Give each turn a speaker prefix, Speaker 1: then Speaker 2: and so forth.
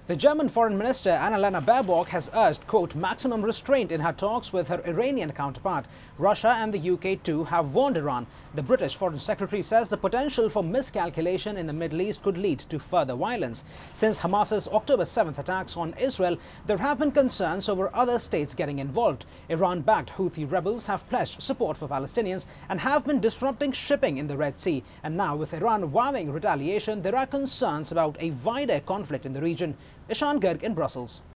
Speaker 1: The German Foreign Minister Annalena Baerbock has urged, quote, maximum restraint in her talks with her Iranian counterpart. Russia and the UK too have warned Iran. The British Foreign Secretary says the potential for miscalculation in the Middle East could lead to further violence. Since Hamas's October 7th attacks on Israel, there have been concerns over other states getting involved. Iran-backed Houthi rebels have pledged support for Palestinians and have been disrupting shipping in the Red Sea. And now, with Iran vowing retaliation, there are concerns about a wider conflict in the region. Ishan Garg in Brussels.